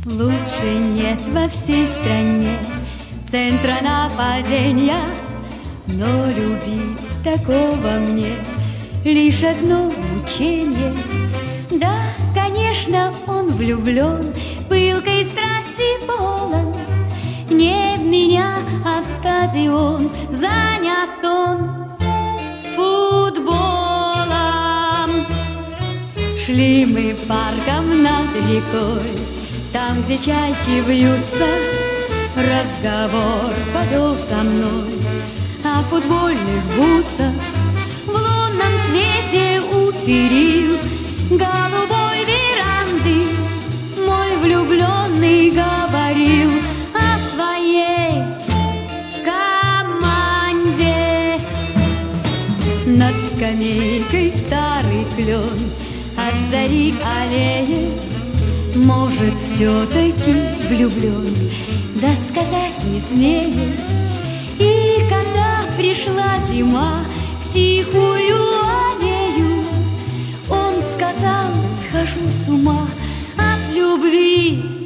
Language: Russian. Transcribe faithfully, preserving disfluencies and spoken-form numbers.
Лучше нет во всей стране центра нападения, но любить такого мне лишь одно мучение. Да, конечно, он влюблен, пылкой страсти полон. Не в меня, а в стадион занят он футболом. Шли мы парком над рекой, там, где чайки вьются. Разговор повел со мной о футбольных бутсах. В лунном свете у перил голубой веранды мой влюбленный говорил о своей команде. Над скамейкой старый клен от зари аллеет. Может, все-таки влюблен, да сказать не смеет. И когда пришла зима в тихую аллею, он сказал: схожу с ума от любви.